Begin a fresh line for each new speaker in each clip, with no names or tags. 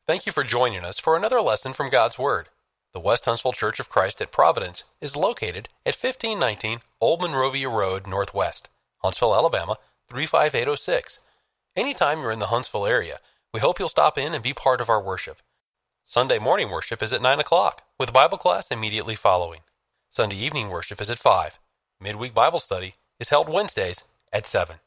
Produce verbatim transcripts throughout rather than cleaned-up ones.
Thank you for joining us for another lesson from God's Word. The West Huntsville Church of Christ at Providence is located at fifteen nineteen Old Monrovia Road Northwest, Huntsville, Alabama, three five eight oh six. Anytime you're in the Huntsville area, we hope you'll stop in and be part of our worship. Sunday morning worship is at nine o'clock, with Bible class immediately following. Sunday evening worship is at five. Midweek Bible study is held Wednesdays at seven.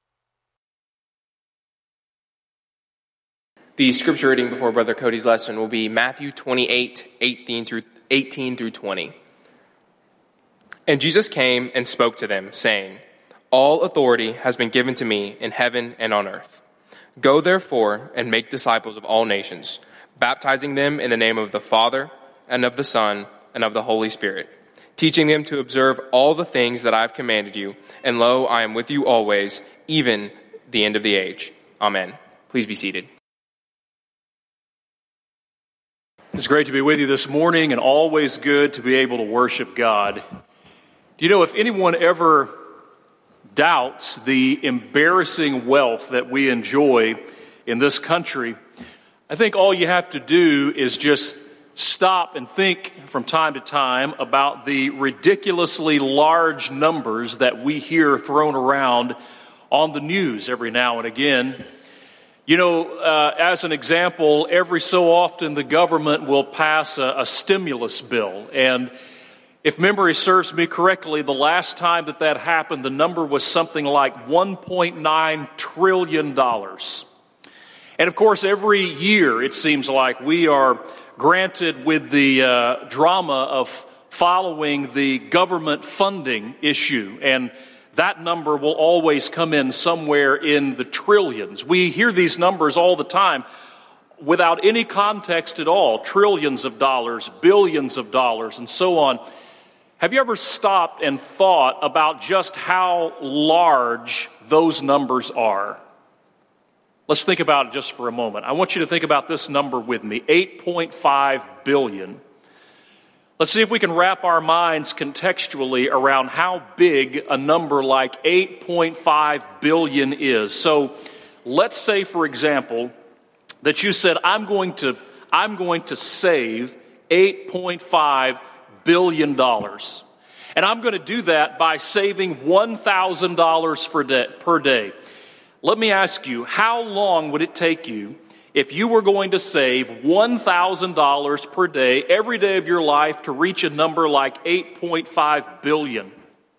The scripture reading before Brother Cody's lesson will be Matthew twenty-eight, eighteen through, eighteen through twenty. And Jesus came and spoke to them, saying, "All authority has been given to me in heaven and on earth. Go therefore and make disciples of all nations, baptizing them in the name of the Father and of the Son and of the Holy Spirit, teaching them to observe all the things that I have commanded you. And lo, I am with you always, even the end of the age." Amen. Please be seated.
It's great to be with you this morning, and always good to be able to worship God. Do you know, if anyone ever doubts the embarrassing wealth that we enjoy in this country, I think all you have to do is just stop and think from time to time about the ridiculously large numbers that we hear thrown around on the news every now and again. You know, uh, as an example, every so often the government will pass a, a stimulus bill. And if memory serves me correctly, the last time that that happened, the number was something like one point nine trillion dollars. And of course, every year, it seems like, we are granted with the uh, drama of following the government funding issue. And that number will always come in somewhere in the trillions. We hear these numbers all the time without any context at all. Trillions of dollars, billions of dollars, and so on. Have you ever stopped and thought about just how large those numbers are? Let's think about it just for a moment. I want you to think about this number with me, eight point five billion. Let's see if we can wrap our minds contextually around how big a number like eight point five billion is. So let's say, for example, that you said, I'm going to, I'm going to save eight point five billion dollars. And I'm going to do that by saving one thousand dollars per day, per day. Let me ask you, how long would it take you if you were going to save one thousand dollars per day every day of your life to reach a number like eight point five billion?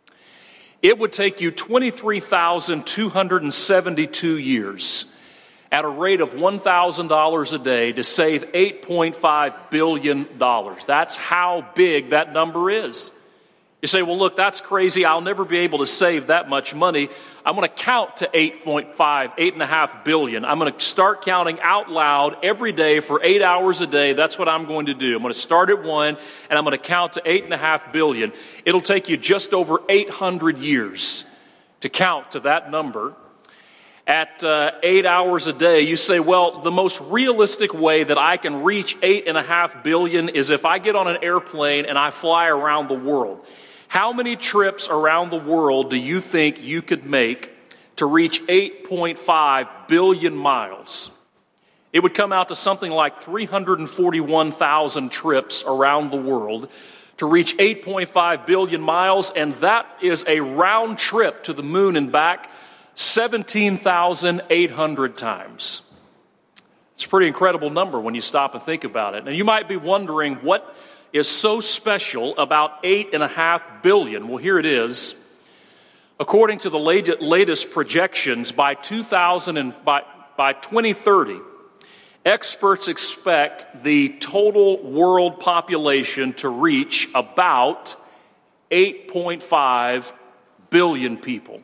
It would take you twenty-three thousand two hundred seventy-two years at a rate of one thousand dollars a day to save eight point five billion dollars. That's how big that number is. You say, well, look, that's crazy. I'll never be able to save that much money. I'm going to count to eight point five, eight and a half billion. I'm going to start counting out loud every day for eight hours a day. That's what I'm going to do. I'm going to start at one, and I'm going to count to eight and a half billion. It'll take you just over eight hundred years to count to that number. At uh, eight hours a day, you say, well, the most realistic way that I can reach eight and a half billion is if I get on an airplane and I fly around the world. How many trips around the world do you think you could make to reach eight point five billion miles? It would come out to something like three hundred forty-one thousand trips around the world to reach eight point five billion miles, and that is a round trip to the moon and back seventeen thousand eight hundred times. It's a pretty incredible number when you stop and think about it. And you might be wondering, what is so special about eight and a half billion? Well, here it is. According to the latest projections, by two thousand and by, by twenty thirty, experts expect the total world population to reach about eight point five billion people.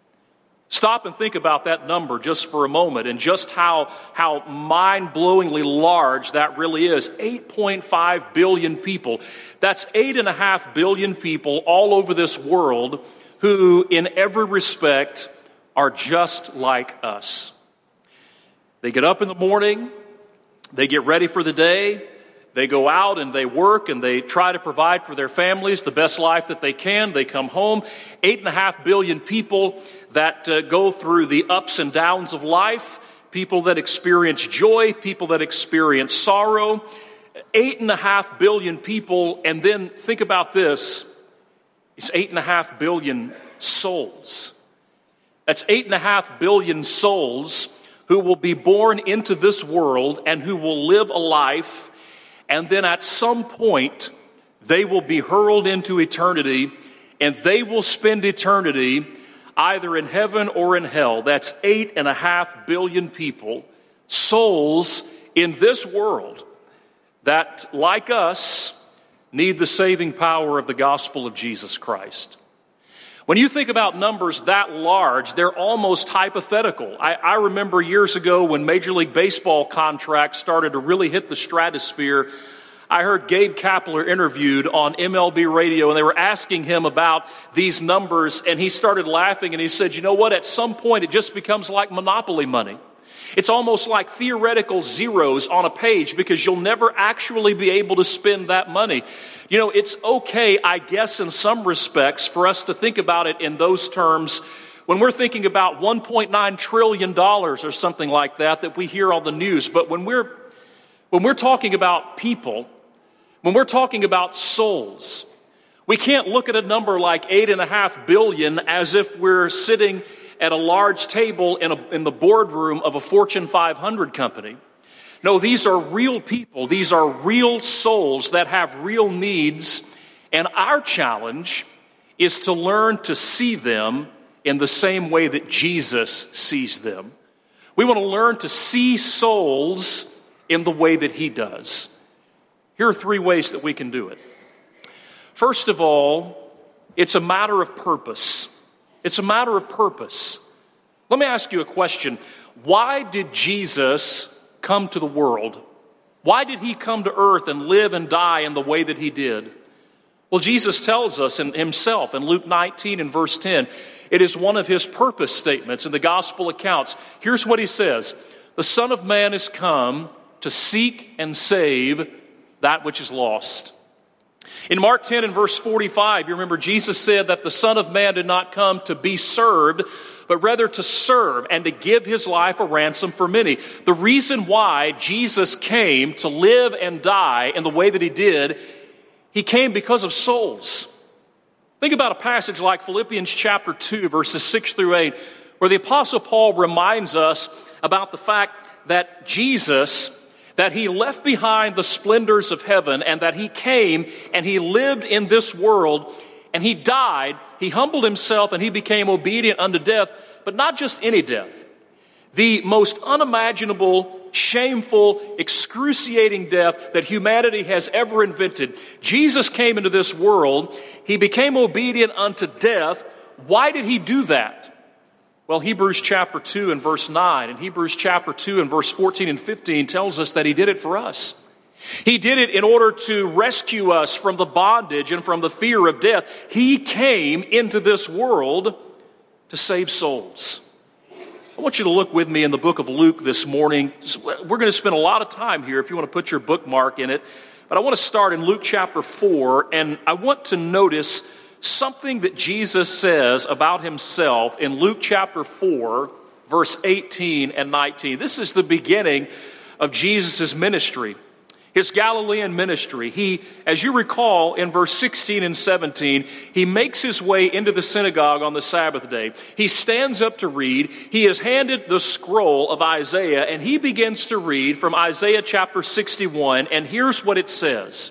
Stop and think about that number just for a moment, and just how, how mind-blowingly large that really is. eight point five billion people. That's eight and a half billion people all over this world who, in every respect, are just like us. They get up in the morning, they get ready for the day, they go out and they work and they try to provide for their families the best life that they can. They come home. Eight and a half billion people that uh, go through the ups and downs of life. people that experience joy, people that experience sorrow, eight and a half billion people, and then think about this, it's eight and a half billion souls. That's eight and a half billion souls who will be born into this world and who will live a life, and then at some point they will be hurled into eternity, and they will spend eternity either in heaven or in hell. That's eight and a half billion people, souls in this world that, like us, need the saving power of the gospel of Jesus Christ. When you think about numbers that large, they're almost hypothetical. I, I remember years ago when Major League Baseball contracts started to really hit the stratosphere, I heard Gabe Kapler interviewed on M L B radio, and they were asking him about these numbers, and he started laughing, and he said, you know what, at some point it just becomes like Monopoly money. It's almost like theoretical zeros on a page because you'll never actually be able to spend that money. You know, it's okay, I guess, in some respects for us to think about it in those terms when we're thinking about one point nine trillion dollars or something like that that we hear on the news. But when we're when we're talking about people, when we're talking about souls, we can't look at a number like eight and a half billion as if we're sitting at a large table in, a, in the boardroom of a Fortune five hundred company. No, these are real people. These are real souls that have real needs. And our challenge is to learn to see them in the same way that Jesus sees them. We want to learn to see souls in the way that he does. Here are three ways that we can do it. First of all, it's a matter of purpose. It's a matter of purpose. Let me ask you a question. Why did Jesus come to the world? Why did he come to earth and live and die in the way that he did? Well, Jesus tells us in himself in Luke nineteen and verse ten, it is one of his purpose statements in the gospel accounts. Here's what he says: the Son of Man is come to seek and save that which is lost. In Mark ten and verse forty-five, you remember Jesus said that the Son of Man did not come to be served, but rather to serve and to give his life a ransom for many. The reason why Jesus came to live and die in the way that he did, he came because of souls. Think about a passage like Philippians chapter two, verses six through eight, where the Apostle Paul reminds us about the fact that Jesus, that he left behind the splendors of heaven and that he came and he lived in this world and he died, he humbled himself and he became obedient unto death, but not just any death. The most unimaginable, shameful, excruciating death that humanity has ever invented. Jesus came into this world, he became obedient unto death. Why did he do that? Well, Hebrews chapter two and verse nine and Hebrews chapter two and verse fourteen and fifteen tells us that he did it for us. He did it in order to rescue us from the bondage and from the fear of death. He came into this world to save souls. I want you to look with me in the book of Luke this morning. We're going to spend a lot of time here if you want to put your bookmark in it. But I want to start in Luke chapter four, and I want to notice something that Jesus says about himself in Luke chapter four, verse eighteen and nineteen. This is the beginning of Jesus' ministry, his Galilean ministry. He, as you recall, in verse sixteen and seventeen, he makes his way into the synagogue on the Sabbath day. He stands up to read. He is handed the scroll of Isaiah, and he begins to read from Isaiah chapter sixty-one, and here's what it says.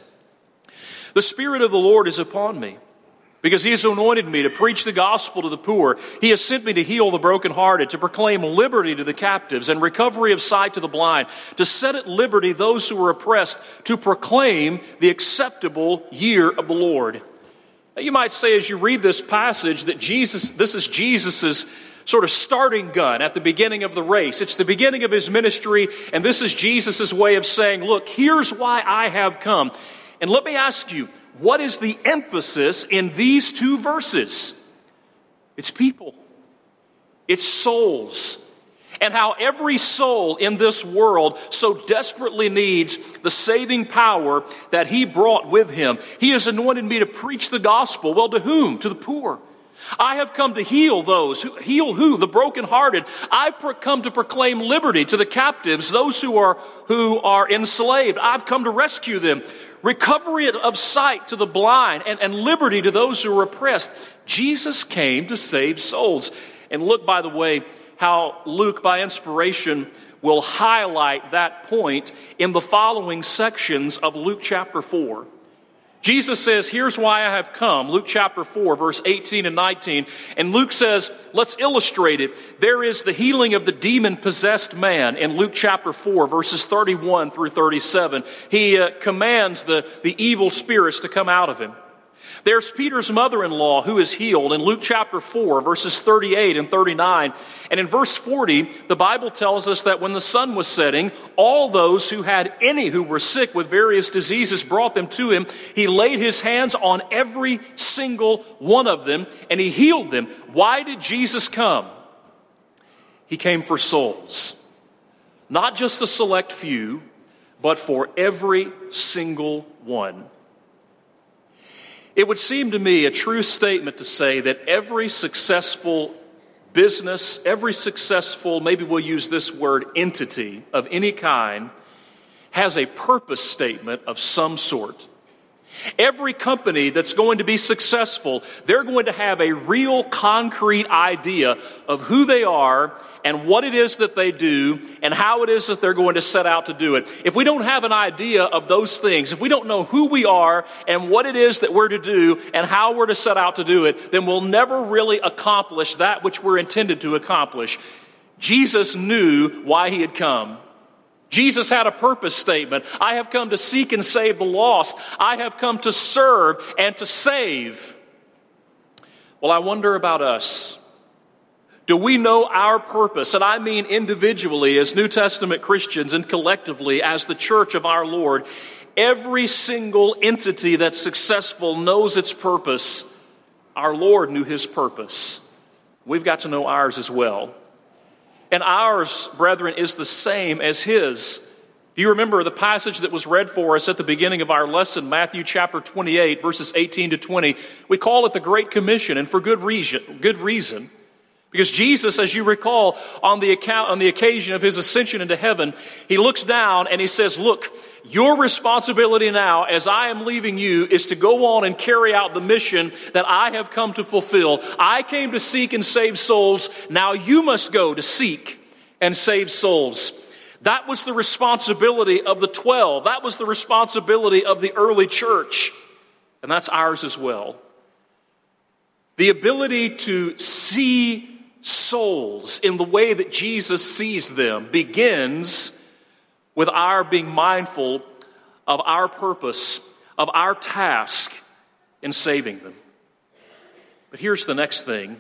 The Spirit of the Lord is upon me, because he has anointed me to preach the gospel to the poor. He has sent me to heal the brokenhearted, to proclaim liberty to the captives and recovery of sight to the blind, to set at liberty those who are oppressed, to proclaim the acceptable year of the Lord. Now, you might say as you read this passage that Jesus, this is Jesus's sort of starting gun at the beginning of the race. It's the beginning of his ministry, and this is Jesus's way of saying, look, here's why I have come. And let me ask you, what is the emphasis in these two verses? It's people. It's souls. And how every soul in this world so desperately needs the saving power that he brought with him. He has anointed me to preach the gospel. Well, to whom? To the poor. I have come to heal those. Who, heal who? The brokenhearted. I've pro- come to proclaim liberty to the captives, those who are, who are enslaved. I've come to rescue them. Recovery of sight to the blind and, and liberty to those who are oppressed. Jesus came to save souls. And look, by the way, how Luke, by inspiration, will highlight that point in the following sections of Luke chapter four. Jesus says, here's why I have come, Luke chapter four, verse eighteen and nineteen. And Luke says, let's illustrate it. There is the healing of the demon-possessed man in Luke chapter four, verses thirty-one through thirty-seven. He uh, commands the, the evil spirits to come out of him. There's Peter's mother-in-law who is healed in Luke chapter four, verses thirty-eight and thirty-nine. And in verse forty, the Bible tells us that when the sun was setting, all those who had any who were sick with various diseases brought them to him. He laid his hands on every single one of them, and he healed them. Why did Jesus come? He came for souls. Not just a select few, but for every single one. It would seem to me a true statement to say that every successful business, every successful, maybe we'll use this word, entity of any kind, has a purpose statement of some sort. Every company that's going to be successful, they're going to have a real concrete idea of who they are and what it is that they do and how it is that they're going to set out to do it. If we don't have an idea of those things, if we don't know who we are and what it is that we're to do and how we're to set out to do it, then we'll never really accomplish that which we're intended to accomplish. Jesus knew why he had come. Jesus had a purpose statement. I have come to seek and save the lost. I have come to serve and to save. Well, I wonder about us. Do we know our purpose? And I mean individually as New Testament Christians and collectively as the church of our Lord. Every single entity that's successful knows its purpose. Our Lord knew his purpose. We've got to know ours as well. And ours, brethren, is the same as his. Do you remember the passage that was read for us at the beginning of our lesson, Matthew chapter twenty-eight, verses eighteen to twenty? We call it the Great Commission, and for good reason. Good reason. Because Jesus, as you recall, on the account, on the occasion of his ascension into heaven, he looks down and he says, look, your responsibility now, as I am leaving you, is to go on and carry out the mission that I have come to fulfill. I came to seek and save souls. Now you must go to seek and save souls. That was the responsibility of the twelve. That was the responsibility of the early church. And that's ours as well. The ability to see souls in the way that Jesus sees them begins with our being mindful of our purpose, of our task in saving them. But here's the next thing.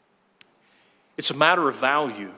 It's a matter of value.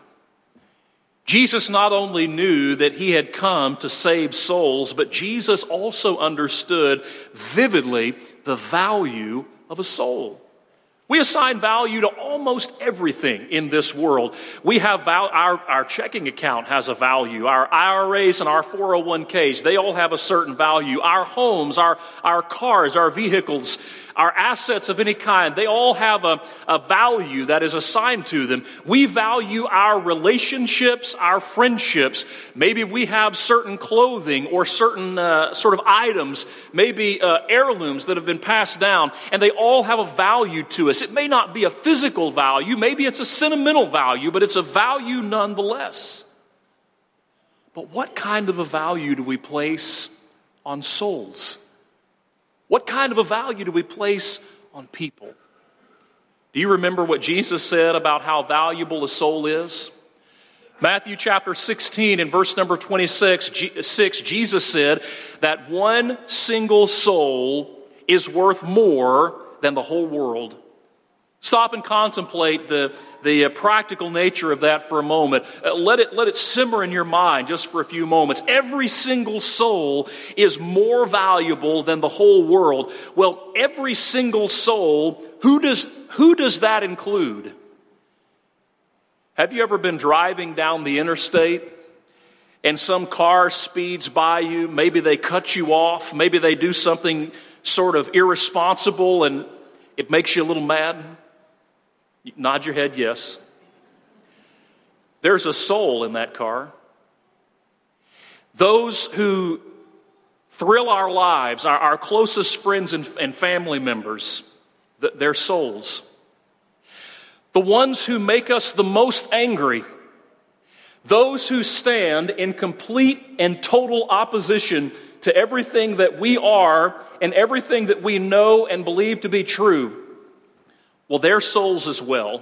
Jesus not only knew that he had come to save souls, but Jesus also understood vividly the value of a soul. We assign value to almost everything in this world. We have val- our, our checking account has a value. Our I R As and our four oh one k's, they all have a certain value. Our homes, our, our cars, our vehicles, our assets of any kind, they all have a, a value that is assigned to them. We value our relationships, our friendships. Maybe we have certain clothing or certain uh, sort of items, maybe uh, heirlooms that have been passed down, and they all have a value to us. It may not be a physical value, maybe it's a sentimental value, but it's a value nonetheless. But what kind of a value do we place on souls? What kind of a value do we place on people? Do you remember what Jesus said about how valuable a soul is? Matthew chapter sixteen and verse number twenty-six, Jesus said that one single soul is worth more than the whole world. Stop and contemplate the, the uh, practical nature of that for a moment. Uh, let it, let it simmer in your mind just for a few moments. Every single soul is more valuable than the whole world. Well, every single soul, who does, who does that include? Have you ever been driving down the interstate and some car speeds by you? Maybe they cut you off. Maybe they do something sort of irresponsible and it makes you a little mad. Nod your head, yes. There's a soul in that car. Those who thrill our lives, our, our closest friends and, and family members, th- their souls. The ones who make us the most angry, those who stand in complete and total opposition to everything that we are and everything that we know and believe to be true, well, their souls as well.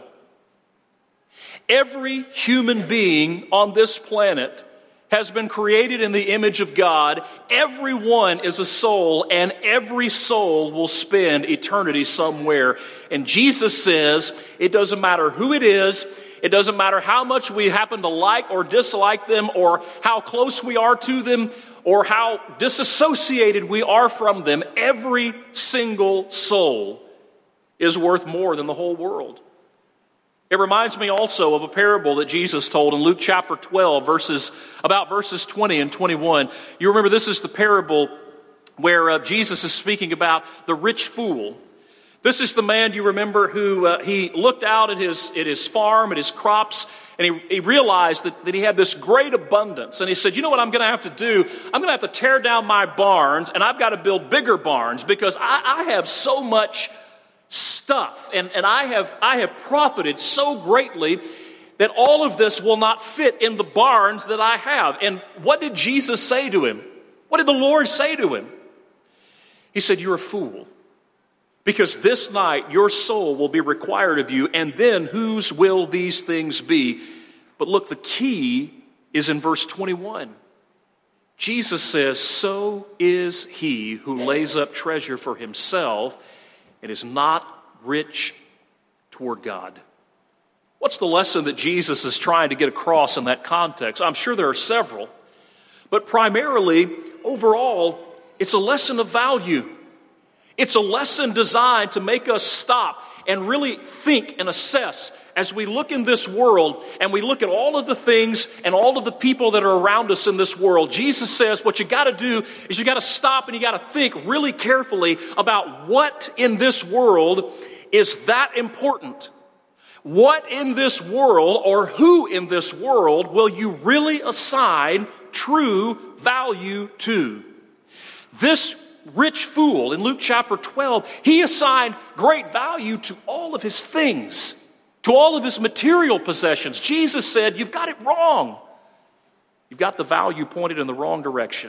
Every human being on this planet has been created in the image of God. Everyone is a soul, and every soul will spend eternity somewhere. And Jesus says it doesn't matter who it is, it doesn't matter how much we happen to like or dislike them, or how close we are to them, or how disassociated we are from them. Every single soul is worth more than the whole world. It reminds me also of a parable that Jesus told in Luke chapter twelve, verses about verses twenty and twenty-one. You remember this is the parable where uh, Jesus is speaking about the rich fool. This is the man, you remember, who uh, he looked out at his at his farm, at his crops, and he, he realized that, that he had this great abundance. And he said, you know what I'm going to have to do? I'm going to have to tear down my barns, and I've got to build bigger barns because I, I have so much stuff, and, and I have I have profited so greatly that all of this will not fit in the barns that I have. And what did Jesus say to him? What did the Lord say to him? He said, you're a fool, because this night your soul will be required of you, and then whose will these things be? But look, the key is in verse twenty-one. Jesus says, so is he who lays up treasure for himself and is not rich toward God. What's the lesson that Jesus is trying to get across in that context? I'm sure there are several, but primarily, overall, it's a lesson of value. It's a lesson designed to make us stop and really think and assess as we look in this world and we look at all of the things and all of the people that are around us in this world. Jesus says what you got to do is you got to stop and you got to think really carefully about what in this world is that important. What in this world, or who in this world, will you really assign true value to? This rich fool in Luke chapter twelve, he assigned great value to all of his things, to all of his material possessions. Jesus said, you've got it wrong. You've got the value pointed in the wrong direction.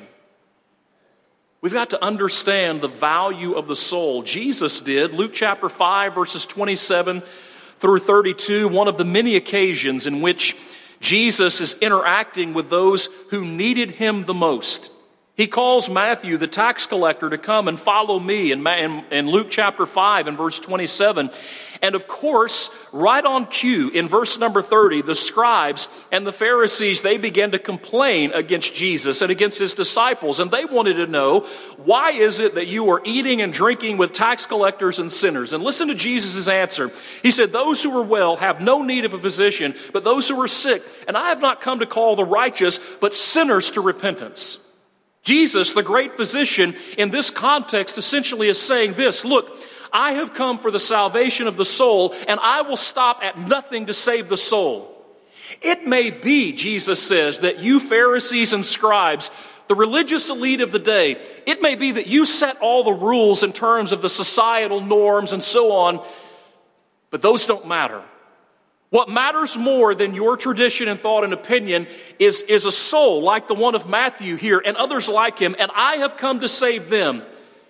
We've got to understand the value of the soul. Jesus did. Luke chapter five, verses twenty-seven through thirty-two, one of the many occasions in which Jesus is interacting with those who needed him the most. He calls Matthew, the tax collector, to come and follow me in, in, in Luke chapter five and verse twenty-seven. And of course, right on cue, in verse number thirty, the scribes and the Pharisees, they began to complain against Jesus and against his disciples. And they wanted to know, why is it that you are eating and drinking with tax collectors and sinners? And listen to Jesus' answer. He said, those who are well have no need of a physician, but those who are sick. And I have not come to call the righteous, but sinners to repentance. Jesus, the great physician, in this context essentially is saying this, look, I have come for the salvation of the soul, and I will stop at nothing to save the soul. It may be, Jesus says, that you Pharisees and scribes, the religious elite of the day, it may be that you set all the rules in terms of the societal norms and so on, but those don't matter. What matters more than your tradition and thought and opinion is, is a soul like the one of Matthew here and others like him, and I have come to save them.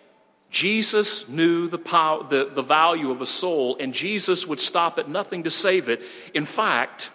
Jesus knew the, power, the, the value of a soul, and Jesus would stop at nothing to save it. In fact,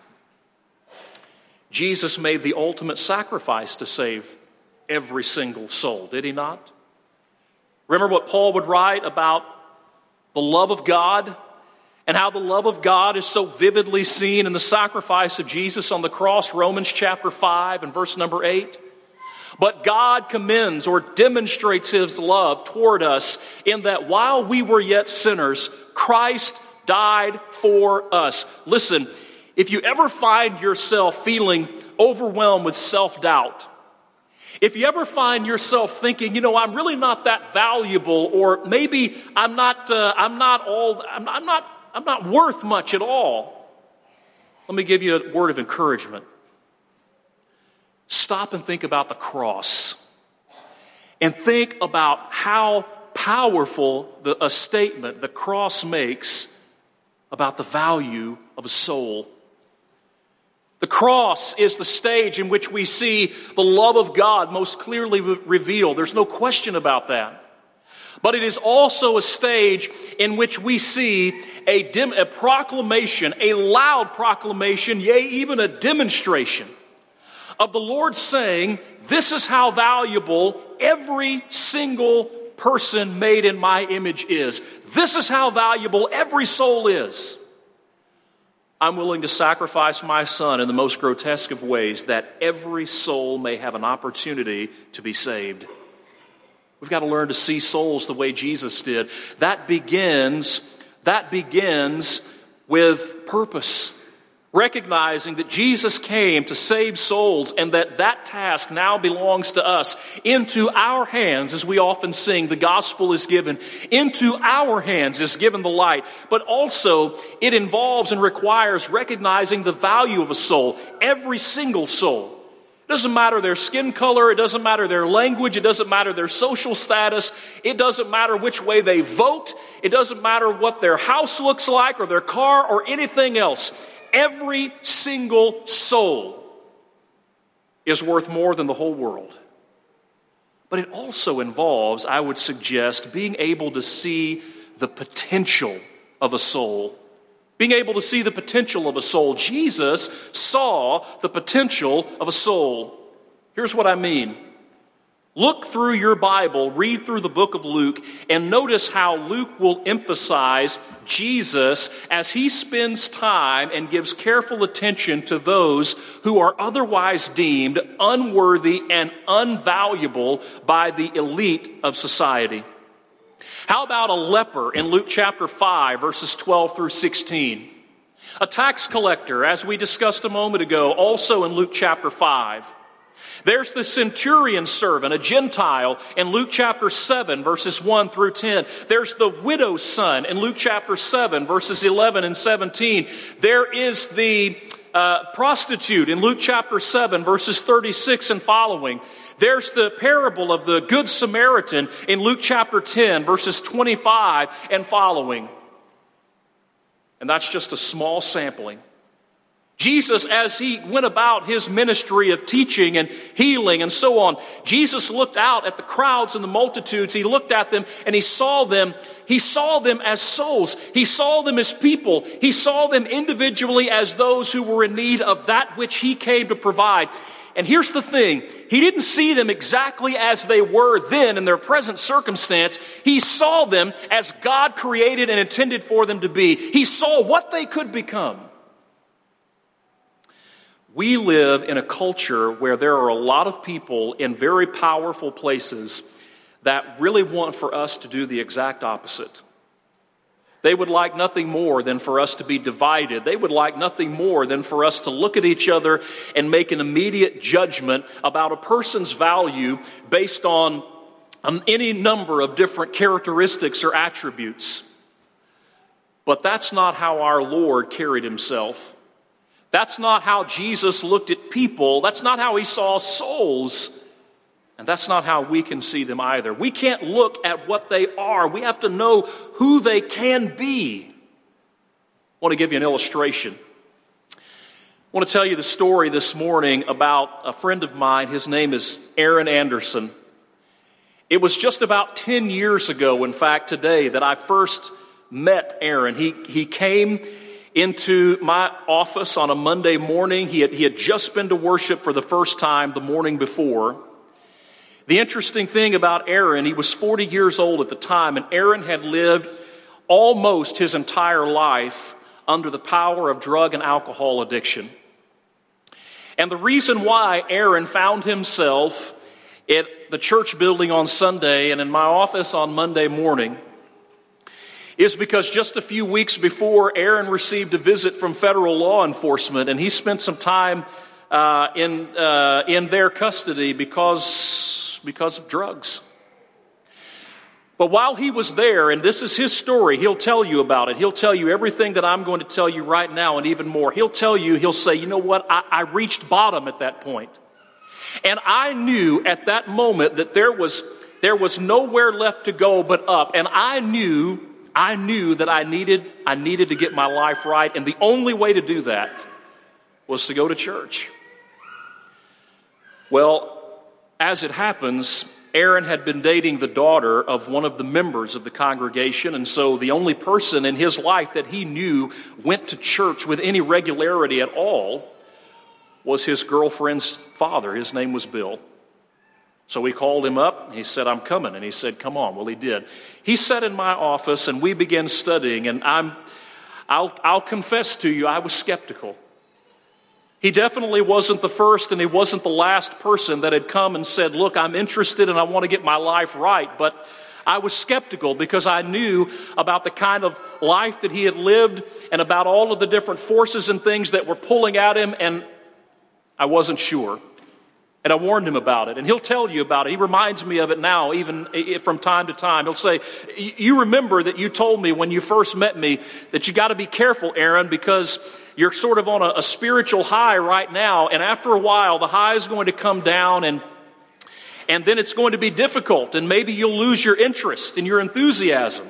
Jesus made the ultimate sacrifice to save every single soul, did he not? Remember what Paul would write about the love of God? And how the love of God is so vividly seen in the sacrifice of Jesus on the cross, Romans chapter five and verse number eight. But God commends or demonstrates his love toward us in that while we were yet sinners, Christ died for us. Listen, if you ever find yourself feeling overwhelmed with self-doubt, if you ever find yourself thinking, you know, I'm really not that valuable, or maybe I'm not, uh, I'm not all, I'm, I'm not I'm not worth much at all. Let me give you a word of encouragement. Stop and think about the cross. And think about how powerful the, a statement the cross makes about the value of a soul. The cross is the stage in which we see the love of God most clearly re- revealed. There's no question about that. But it is also a stage in which we see a, dim, a proclamation, a loud proclamation, yea, even a demonstration of the Lord saying, this is how valuable every single person made in my image is. This is how valuable every soul is. I'm willing to sacrifice my son in the most grotesque of ways that every soul may have an opportunity to be saved. We've got to learn to see souls the way Jesus did. That begins, that begins with purpose. Recognizing that Jesus came to save souls and that that task now belongs to us. Into our hands, as we often sing, the gospel is given. Into our hands is given the light. But also, it involves and requires recognizing the value of a soul. Every single soul. It doesn't matter their skin color. It doesn't matter their language. It doesn't matter their social status. It doesn't matter which way they vote. It doesn't matter what their house looks like or their car or anything else. Every single soul is worth more than the whole world. But it also involves, I would suggest, being able to see the potential of a soul. Being able to see the potential of a soul. Jesus saw the potential of a soul. Here's what I mean. Look through your Bible, read through the book of Luke, and notice how Luke will emphasize Jesus as he spends time and gives careful attention to those who are otherwise deemed unworthy and unvaluable by the elite of society. How about a leper in Luke chapter five, verses twelve through sixteen? A tax collector, as we discussed a moment ago, also in Luke chapter five. There's the centurion servant, a Gentile, in Luke chapter seven, verses one through ten. There's the widow's son in Luke chapter seven, verses eleven and seventeen. There is the uh, prostitute in Luke chapter seven, verses thirty-six and following. There's the parable of the Good Samaritan in Luke chapter ten, verses twenty-five and following. And that's just a small sampling. Jesus, as he went about his ministry of teaching and healing and so on, Jesus looked out at the crowds and the multitudes. He looked at them and he saw them. He saw them as souls. He saw them as people. He saw them individually as those who were in need of that which he came to provide. And here's the thing. He didn't see them exactly as they were then in their present circumstance. He saw them as God created and intended for them to be. He saw what they could become. We live in a culture where there are a lot of people in very powerful places that really want for us to do the exact opposite. They would like nothing more than for us to be divided. They would like nothing more than for us to look at each other and make an immediate judgment about a person's value based on um, any number of different characteristics or attributes. But that's not how our Lord carried himself. That's not how Jesus looked at people. That's not how he saw souls. And that's not how we can see them either. We can't look at what they are. We have to know who they can be. I want to give you an illustration. I want to tell you the story this morning about a friend of mine. His name is Aaron Anderson. It was just about ten years ago, in fact, today, that I first met Aaron. He, he came into my office on a Monday morning. He had, he had just been to worship for the first time the morning before. The interesting thing about Aaron, he was forty years old at the time, and Aaron had lived almost his entire life under the power of drug and alcohol addiction. And the reason why Aaron found himself at the church building on Sunday and in my office on Monday morning is because just a few weeks before, Aaron received a visit from federal law enforcement, and he spent some time uh, in uh, in their custody because, because of drugs. But while he was there, and this is his story, he'll tell you about it. He'll tell you everything that I'm going to tell you right now and even more. He'll tell you, he'll say, you know what, I, I reached bottom at that point. And I knew at that moment that there was, there was nowhere left to go but up. And I knew, I knew that I needed, I needed to get my life right. And the only way to do that was to go to church. Well, as it happens, Aaron had been dating the daughter of one of the members of the congregation, and so the only person in his life that he knew went to church with any regularity at all was his girlfriend's father. His name was Bill. So he called him up, and he said, I'm coming. And he said, come on. Well, he did. He sat in my office, and we began studying, and I'm, I'll, I'll confess to you, I was skeptical. He definitely wasn't the first and he wasn't the last person that had come and said, look, I'm interested and I want to get my life right. But I was skeptical because I knew about the kind of life that he had lived and about all of the different forces and things that were pulling at him, and I wasn't sure. And I warned him about it, and he'll tell you about it. He reminds me of it now, even from time to time. He'll say, you remember that you told me when you first met me that you got to be careful, Aaron, because you're sort of on a, a spiritual high right now, and after a while, the high is going to come down, and and then it's going to be difficult, and maybe you'll lose your interest and your enthusiasm.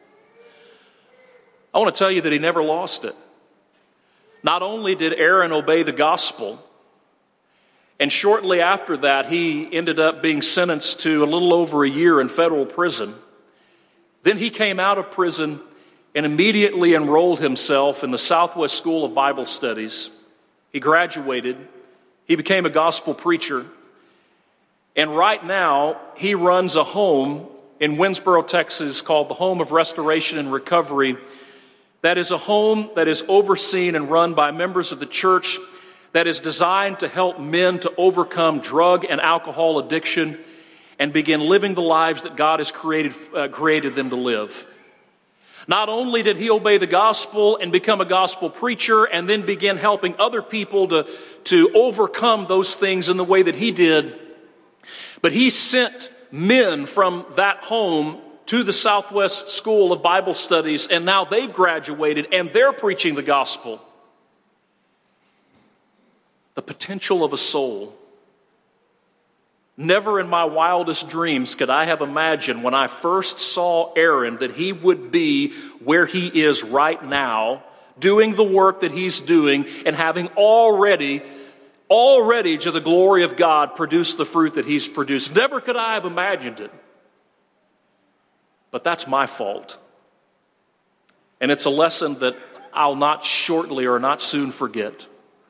I want to tell you that he never lost it. Not only did Aaron obey the gospel, and shortly after that, he ended up being sentenced to a little over a year in federal prison. Then he came out of prison and immediately enrolled himself in the Southwest School of Bible Studies. He graduated. He became a gospel preacher. And right now, he runs a home in Winsboro, Texas, called the Home of Restoration and Recovery. That is a home that is overseen and run by members of the church that is designed to help men to overcome drug and alcohol addiction and begin living the lives that God has created, uh, created them to live. Not only did he obey the gospel and become a gospel preacher and then begin helping other people to, to overcome those things in the way that he did, but he sent men from that home to the Southwest School of Bible Studies, and now they've graduated and they're preaching the gospel. The potential of a soul. Never in my wildest dreams could I have imagined when I first saw Aaron that he would be where he is right now, doing the work that he's doing and having already, already to the glory of God produced the fruit that he's produced. Never could I have imagined it. But that's my fault. And it's a lesson that I'll not shortly or not soon forget.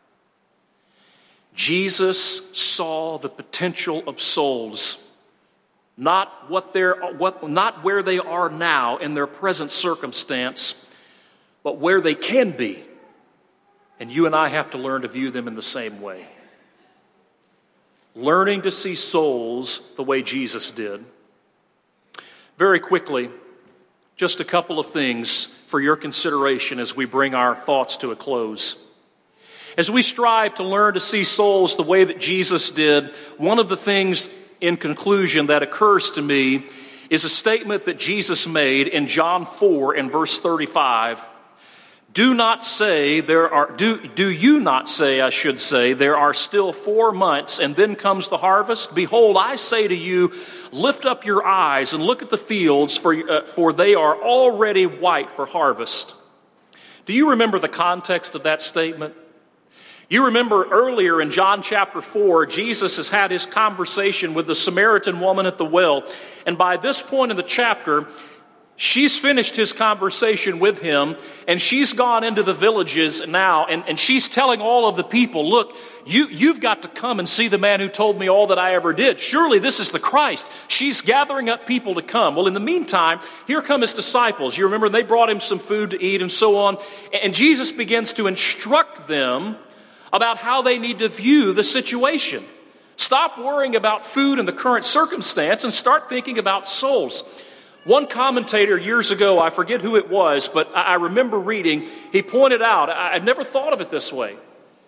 Jesus saw the potential of souls, not what they're, what, not where they are now in their present circumstance, but where they can be. And you and I have to learn to view them in the same way. Learning to see souls the way Jesus did. Very quickly, just a couple of things for your consideration as we bring our thoughts to a close. As we strive to learn to see souls the way that Jesus did, one of the things in conclusion that occurs to me is a statement that Jesus made in John four and verse thirty-five. Do not say there are, do, do you not say, I should say, there are still four months and then comes the harvest? Behold, I say to you, lift up your eyes and look at the fields, for, uh, for they are already white for harvest. Do you remember the context of that statement? You remember earlier in John chapter four, Jesus has had his conversation with the Samaritan woman at the well. And by this point in the chapter, she's finished his conversation with him, and she's gone into the villages now, and, and she's telling all of the people, look, you, you've got to come and see the man who told me all that I ever did. Surely this is the Christ. She's gathering up people to come. Well, in the meantime, here come his disciples. You remember they brought him some food to eat and so on. And Jesus begins to instruct them about how they need to view the situation. Stop worrying about food and the current circumstance and start thinking about souls. One commentator years ago, I forget who it was, but I remember reading, he pointed out, I'd never thought of it this way,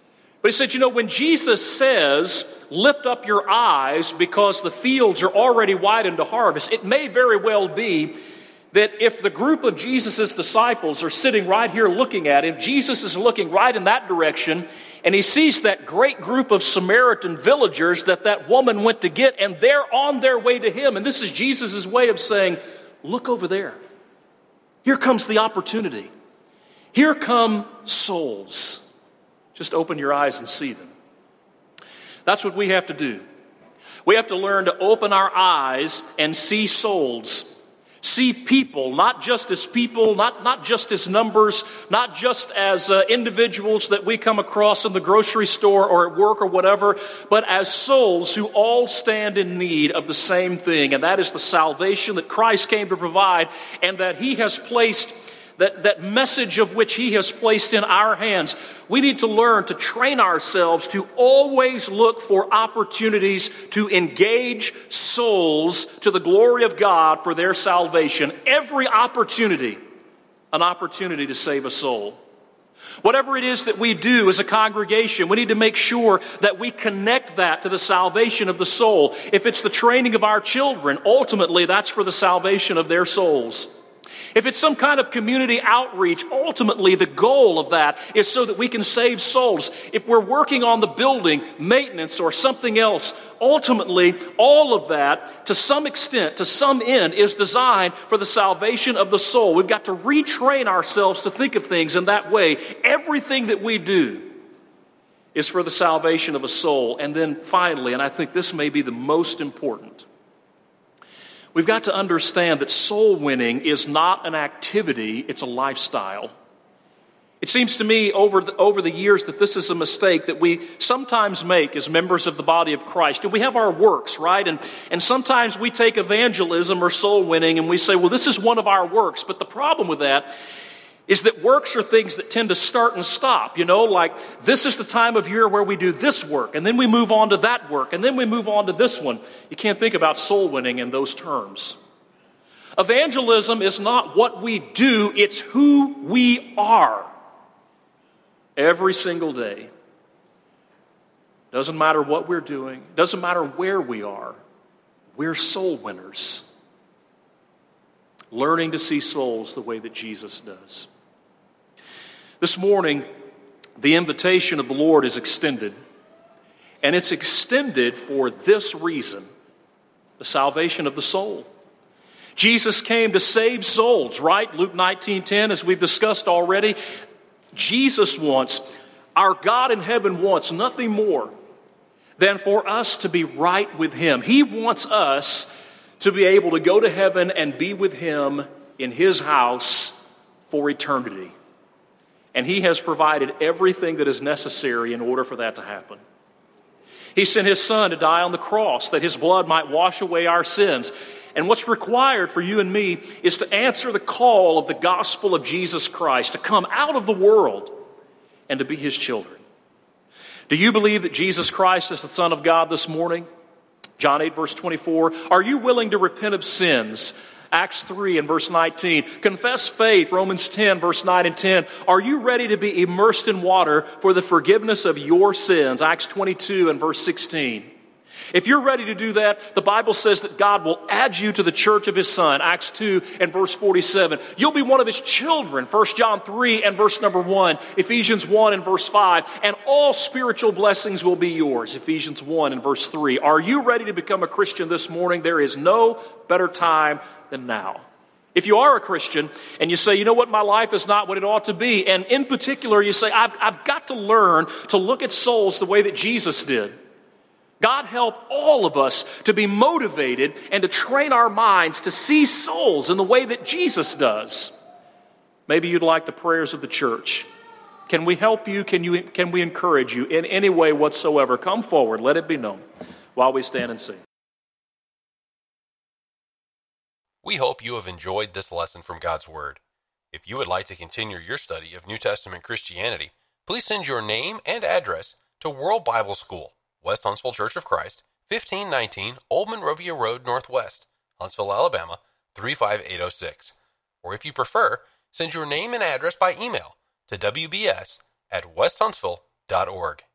But he said, you know, when Jesus says, lift up your eyes because the fields are already white unto harvest, it may very well be that if the group of Jesus' disciples are sitting right here looking at him, Jesus is looking right in that direction, and he sees that great group of Samaritan villagers that that woman went to get, and they're on their way to him. And this is Jesus' way of saying, look over there. Here comes the opportunity. Here come souls. Just open your eyes and see them. That's what we have to do. We have to learn to open our eyes and see souls. See people, not just as people, not, not just as numbers, not just as uh, individuals that we come across in the grocery store or at work or whatever, but as souls who all stand in need of the same thing, and that is the salvation that Christ came to provide, and that he has placed, that, that message of which he has placed in our hands. We need to learn to train ourselves to always look for opportunities to engage souls to the glory of God for their salvation. Every opportunity, an opportunity to save a soul. Whatever it is that we do as a congregation, we need to make sure that we connect that to the salvation of the soul. If it's the training of our children, ultimately that's for the salvation of their souls. If it's some kind of community outreach, ultimately the goal of that is so that we can save souls. If we're working on the building, maintenance, or something else, ultimately all of that, to some extent, to some end, is designed for the salvation of the soul. We've got to retrain ourselves to think of things in that way. Everything that we do is for the salvation of a soul. And then finally, and I think this may be the most important, we've got to understand that soul winning is not an activity, it's a lifestyle. It seems to me over the, over the years that this is a mistake that we sometimes make as members of the body of Christ. And we have our works, right? And, and sometimes we take evangelism or soul winning and we say, well, this is one of our works. But the problem with that is that works are things that tend to start and stop, you know, like this is the time of year where we do this work, and then we move on to that work, and then we move on to this one. You can't think about soul winning in those terms. Evangelism is not what we do, it's who we are every single day. Doesn't matter what we're doing, doesn't matter where we are, we're soul winners. Learning to see souls the way that Jesus does. This morning, the invitation of the Lord is extended, and it's extended for this reason, the salvation of the soul. Jesus came to save souls, right? Luke nineteen ten, as we've discussed already. Jesus wants, our God in heaven wants nothing more than for us to be right with him. He wants us to be able to go to heaven and be with him in his house for eternity. And he has provided everything that is necessary in order for that to happen. He sent his son to die on the cross that his blood might wash away our sins. And what's required for you and me is to answer the call of the gospel of Jesus Christ, to come out of the world and to be his children. Do you believe that Jesus Christ is the Son of God this morning? John eight, verse twenty-four. Are you willing to repent of sins? Acts three and verse nineteen. Confess faith, Romans ten, verse nine and ten. Are you ready to be immersed in water for the forgiveness of your sins? Acts twenty-two and verse sixteen. If you're ready to do that, the Bible says that God will add you to the church of his Son, Acts two and verse forty-seven. You'll be one of his children, First John three and verse number one, Ephesians one and verse five, and all spiritual blessings will be yours, Ephesians one and verse three. Are you ready to become a Christian this morning? There is no better time than now. If you are a Christian and you say, you know what, my life is not what it ought to be, and in particular you say, I've, I've got to learn to look at souls the way that Jesus did. God help all of us to be motivated and to train our minds to see souls in the way that Jesus does. Maybe you'd like the prayers of the church. Can we help you? Can you? Can we encourage you in any way whatsoever? Come forward. Let it be known while we stand and sing.
We hope you have enjoyed this lesson from God's Word. If you would like to continue your study of New Testament Christianity, please send your name and address to World Bible School, West Huntsville Church of Christ, fifteen nineteen Old Monrovia Road Northwest, Huntsville, Alabama, three five eight oh six. Or if you prefer, send your name and address by email to w b s at west huntsville dot org.